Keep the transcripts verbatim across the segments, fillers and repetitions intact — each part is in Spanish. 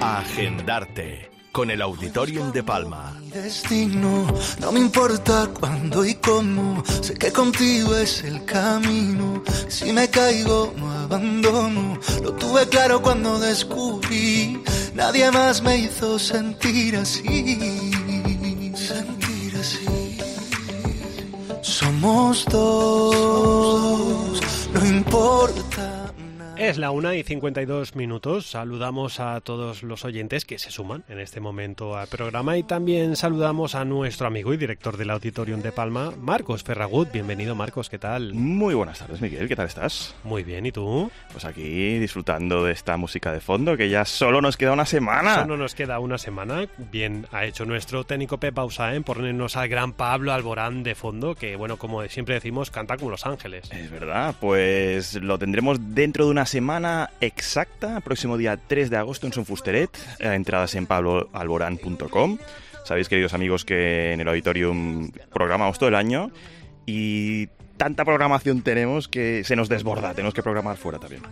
Agendarte con el Auditorium de Palma. Mi destino, no me importa cuándo y cómo, sé que contigo es el camino. Si me caigo, no abandono. Lo tuve claro cuando descubrí, nadie más me hizo sentir así. Sentir así. Somos dos, no importa. Es la una y cincuenta y dos minutos. Saludamos a todos los oyentes que se suman en este momento al programa y también saludamos a nuestro amigo y director del Auditorium de Palma, Marcos Ferragut. Bienvenido, Marcos, ¿qué tal? Muy buenas tardes, Miguel, ¿qué tal estás? Muy bien, ¿y tú? Pues aquí disfrutando de esta música de fondo, que ya solo nos queda una semana. Solo nos queda una semana. Bien ha hecho nuestro técnico Pep Bausa en ponernos al gran Pablo Alborán de fondo, que, bueno, como siempre decimos, canta como Los Ángeles. Es verdad, pues lo tendremos dentro de una semana exacta, próximo día tres de agosto en Son Fusteret, entradas en pablo alborán punto com. Sabéis, queridos amigos, que en el Auditorium programamos todo el año y tanta programación tenemos que se nos desborda, tenemos que programar fuera también.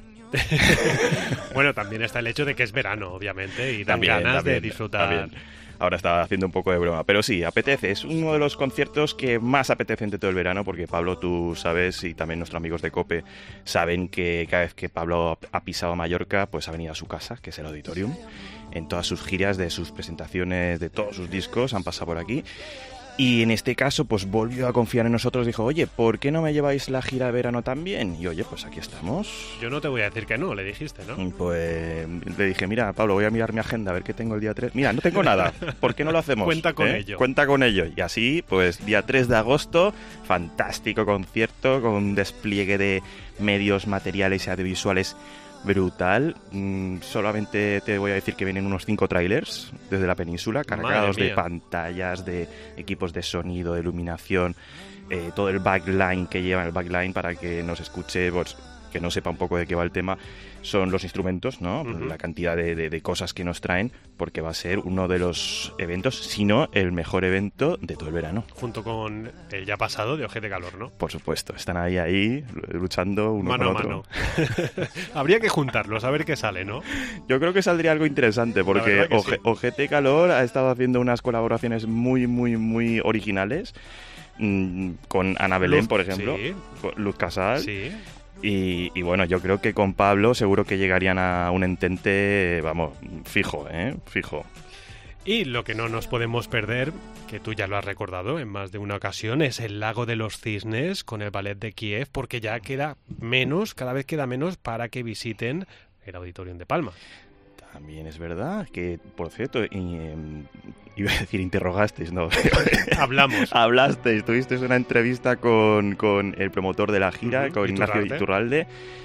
Bueno, también está el hecho de que es verano, obviamente, y dan también, ganas también, de disfrutar. También. Ahora estaba haciendo un poco de broma, pero sí, apetece. Es uno de los conciertos que más apetecen de todo el verano, porque Pablo, tú sabes, y también nuestros amigos de COPE saben que cada vez que Pablo ha pisado Mallorca, pues ha venido a su casa, que es el Auditorium. En todas sus giras, de sus presentaciones, de todos sus discos, han pasado por aquí. Y en este caso, pues volvió a confiar en nosotros. Dijo, oye, ¿por qué no me lleváis la gira de verano también? Y oye, pues aquí estamos. Yo no te voy a decir que no, le dijiste, ¿no? Pues le dije, mira, Pablo, voy a mirar mi agenda, a ver qué tengo el día tres. Mira, no tengo nada, ¿por qué no lo hacemos? Cuenta con ¿Eh? ello. Cuenta con ello. Y así, pues día tres de agosto, fantástico concierto con un despliegue de medios materiales y audiovisuales brutal. Mm, solamente te voy a decir que vienen unos cinco trailers desde la península, cargados de pantallas, de equipos de sonido, de iluminación, eh, todo el backline que lleva el backline para que nos escuche, pues, que no sepa un poco de qué va el tema, son los instrumentos, ¿no? Uh-huh. La cantidad de, de, de cosas que nos traen, porque va a ser uno de los eventos, si no el mejor evento de todo el verano. Junto con el ya pasado de Ojete Calor, ¿no? Por supuesto, están ahí, ahí, luchando uno mano con a otro. Mano. Habría que juntarlos, a ver qué sale, ¿no? Yo creo que saldría algo interesante, porque Oje, sí. Ojete Calor ha estado haciendo unas colaboraciones muy, muy, muy originales, mmm, con Ana Belén, Luz, por ejemplo, sí. Con Luz Casal. Sí. Y, y bueno, yo creo que con Pablo seguro que llegarían a un entente, vamos, fijo, ¿eh? Fijo. Y lo que no nos podemos perder, que tú ya lo has recordado en más de una ocasión, es el Lago de los Cisnes con el Ballet de Kiev, porque ya queda menos, cada vez queda menos para que visiten el Auditorium de Palma. También es verdad que, por cierto, y, eh, iba a decir interrogasteis, ¿no? Hablamos. Hablasteis, tuvisteis una entrevista con, con el promotor de la gira, uh-huh. con Ignacio Iturralde. Iturralde,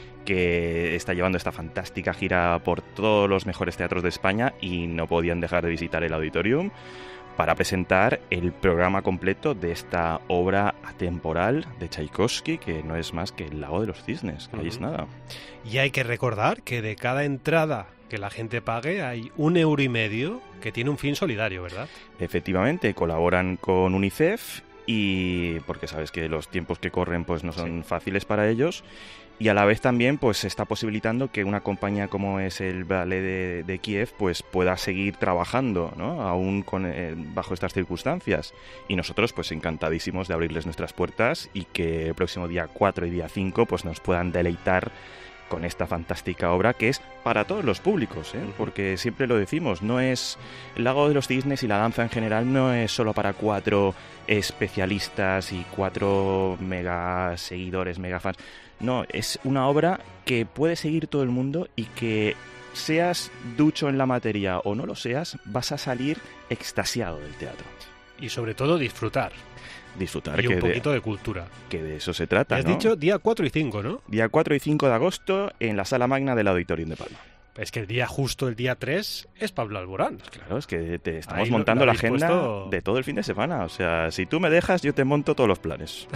que está llevando esta fantástica gira por todos los mejores teatros de España y no podían dejar de visitar el Auditorium para presentar el programa completo de esta obra atemporal de Tchaikovsky, que no es más que El Lago de los Cisnes, que uh-huh. ahí es nada. Y hay que recordar que de cada entrada que la gente pague hay un euro y medio que tiene un fin solidario, ¿verdad? Efectivamente, colaboran con UNICEF y porque sabes que los tiempos que corren pues no son sí. fáciles para ellos. Y a la vez también pues se está posibilitando que una compañía como es el Ballet de, de Kiev pues pueda seguir trabajando, ¿no? Aún con, eh, bajo estas circunstancias. Y nosotros pues encantadísimos de abrirles nuestras puertas y que el próximo día cuatro y día cinco pues nos puedan deleitar con esta fantástica obra que es para todos los públicos, ¿eh? Porque siempre lo decimos, no es el Lago de los Cisnes y la danza en general no es solo para cuatro especialistas y cuatro mega seguidores, mega fans. No, es una obra que puede seguir todo el mundo y que seas ducho en la materia o no lo seas, vas a salir extasiado del teatro. Y sobre todo disfrutar. Disfrutar. Y un que poquito de, de cultura. Que de eso se trata, ¿no? Has ¿no? dicho día cuatro y cinco, ¿no? Día cuatro y cinco de agosto en la Sala Magna del Auditorium de Palma. Es que el día justo, el día tres, es Pablo Alborán. Claro, es que te estamos Ahí montando lo, lo la agenda puesto... de todo el fin de semana. O sea, si tú me dejas, yo te monto todos los planes.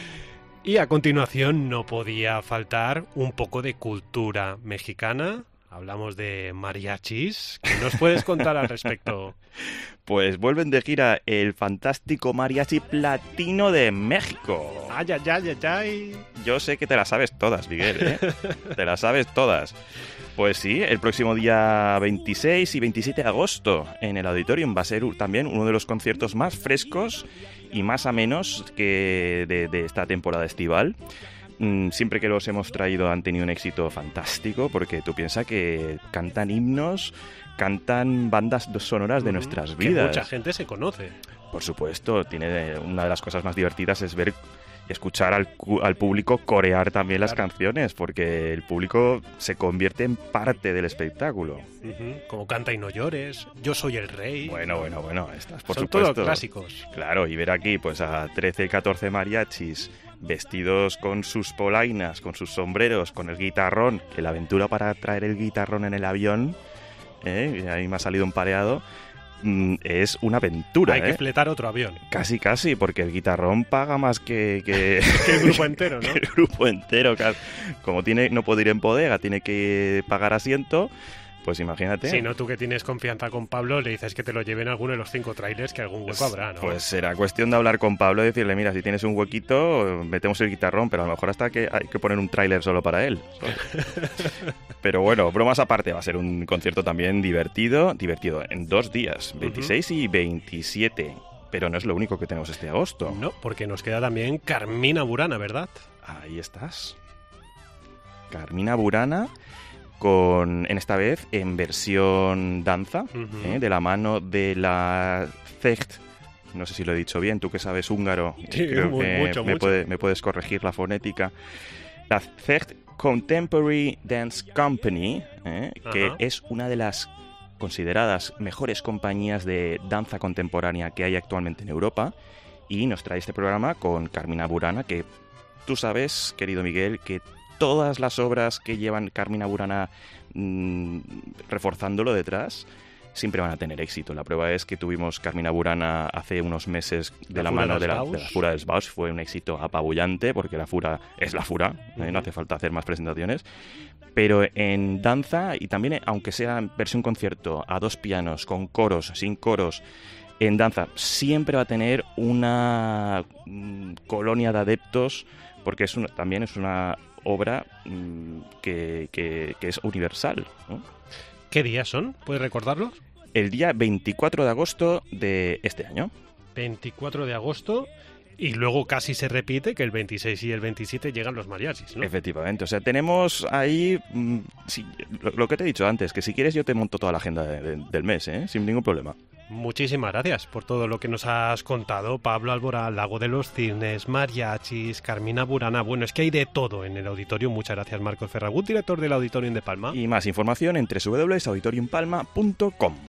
Y a continuación no podía faltar un poco de cultura mexicana. Hablamos de mariachis. ¿Qué nos puedes contar al respecto? Pues vuelven de gira el fantástico Mariachi Platino de México. ¡Ay, ay, ay, ay, ay! Yo sé que te las sabes todas, Miguel, ¿eh? Te las sabes todas. Pues sí, el próximo día veintiséis y veintisiete de agosto en el Auditorium va a ser también uno de los conciertos más frescos y más amenos que de, de esta temporada estival. Siempre que los hemos traído han tenido un éxito fantástico, porque tú piensas que cantan himnos, cantan bandas sonoras de nuestras vidas. Que mucha gente se conoce. Por supuesto, tiene una de las cosas más divertidas es ver escuchar al, al público corear también las claro. canciones, porque el público se convierte en parte del espectáculo. Uh-huh. Como Canta y no llores, Yo soy el rey. Bueno, bueno, bueno, estas por Son supuesto. todos clásicos. Claro, y ver aquí pues a trece, catorce mariachis vestidos con sus polainas, con sus sombreros, con el guitarrón, que la aventura para traer el guitarrón en el avión, ¿eh? Ahí me ha salido un pareado, es una aventura. Hay ¿eh? que fletar otro avión. Casi, casi, porque el guitarrón paga más que... que... que el grupo entero, ¿no? el grupo entero. Como tiene, no puede ir en bodega, tiene que pagar asiento, pues imagínate. Si no, tú que tienes confianza con Pablo, le dices que te lo lleven a alguno de los cinco trailers, que algún hueco habrá, ¿no? Pues será cuestión de hablar con Pablo y decirle, mira, si tienes un huequito, metemos el guitarrón, pero a lo mejor hasta que hay que poner un tráiler solo para él. Pero bueno, bromas aparte, va a ser un concierto también divertido, divertido en dos días, veintiséis uh-huh. y veintisiete. Pero no es lo único que tenemos este agosto. No, porque nos queda también Carmina Burana, ¿verdad? Ahí estás. Carmina Burana, con, en esta vez en versión danza, uh-huh. ¿eh? de la mano de la Zecht. No sé si lo he dicho bien, tú que sabes húngaro, sí, creo muy, que mucho, me, mucho. Puede, me puedes corregir la fonética. La Zecht Contemporary Dance Company, ¿eh? que uh-huh. es una de las consideradas mejores compañías de danza contemporánea que hay actualmente en Europa, y nos trae este programa con Carmina Burana, que tú sabes, querido Miguel, que todas las obras que llevan Carmina Burana mmm, reforzándolo detrás siempre van a tener éxito. La prueba es que tuvimos Carmina Burana hace unos meses de la, la mano de la, de la Fura dels Baus. Fue un éxito apabullante, porque la Fura es la Fura, ¿eh? No hace falta hacer más presentaciones. Pero en danza, y también aunque sea en versión concierto, a dos pianos, con coros, sin coros, en danza siempre va a tener una mm, colonia de adeptos, porque es una, también es una obra mm, que, que, que es universal, ¿no? ¿Qué días son? ¿Puedes recordarlos? El día veinticuatro de agosto de este año. veinticuatro de agosto, y luego casi se repite que el veintiséis y el veintisiete llegan los mariachis, ¿no? Efectivamente, o sea, tenemos ahí, mmm, sí, lo, lo que te he dicho antes, que si quieres yo te monto toda la agenda de, de, del mes, ¿eh? Sin ningún problema. Muchísimas gracias por todo lo que nos has contado, Pablo Alborán, Lago de los Cisnes, mariachis, Carmina Burana. Bueno, es que hay de todo en el auditorio. Muchas gracias, Marcos Ferragut, director del Auditorium de Palma. Y más información en doble u doble u doble u punto auditorium palma punto com.